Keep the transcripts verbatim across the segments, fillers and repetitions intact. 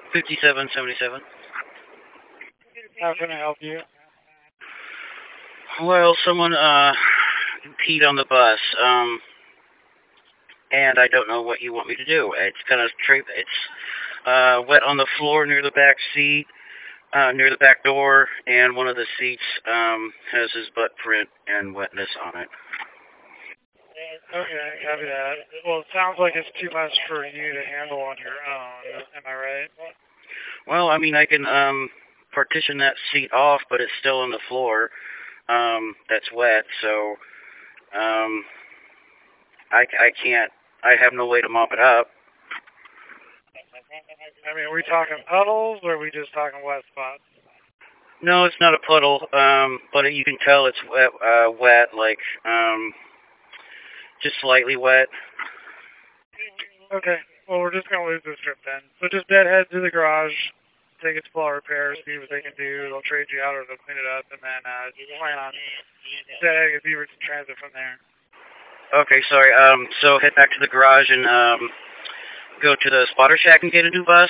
fifty-seven seventy-seven. How can I help you? Well, someone uh peed on the bus, um, and I don't know what you want me to do. It's kind of tra- it's uh wet on the floor near the back seat, uh near the back door, and one of the seats um has his butt print and wetness on it. Okay, copy that. Well, it sounds like it's too much for you to handle on your own. Am I right? Well, I mean, I can um partition that seat off, but it's still on the floor. Um, that's wet, so um, I, I can't. I have no way to mop it up. I mean, are we talking puddles or are we just talking wet spots? No, it's not a puddle, um, but you can tell it's wet, uh, wet, like um, just slightly wet. Okay, well, we're just going to lose this trip then. So just deadhead to the garage, take it to Paul Repair, see what they can do. They'll trade you out or they'll clean it up, and then uh, just plan on deadheading to Beaverton Transit from there. Okay, sorry. Um, so head back to the garage and um, go to the spotter shack and get a new bus.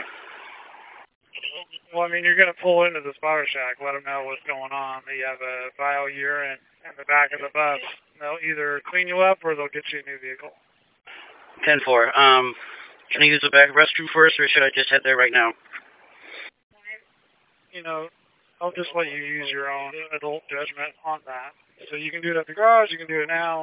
Well, I mean, you're going to pull into the spotter shack, let them know what's going on. That you have a vial urine in the back of the bus. They'll either clean you up or they'll get you a new vehicle. ten four. Um, can I use the back restroom first, or should I just head there right now? You know, I'll just let you use your own adult judgment on that. So you can do it at the garage, you can do it now.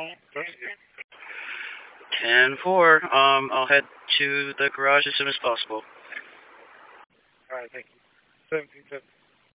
ten four. Um, I'll head to the garage as soon as possible. All right, thank you. seventeen fifty.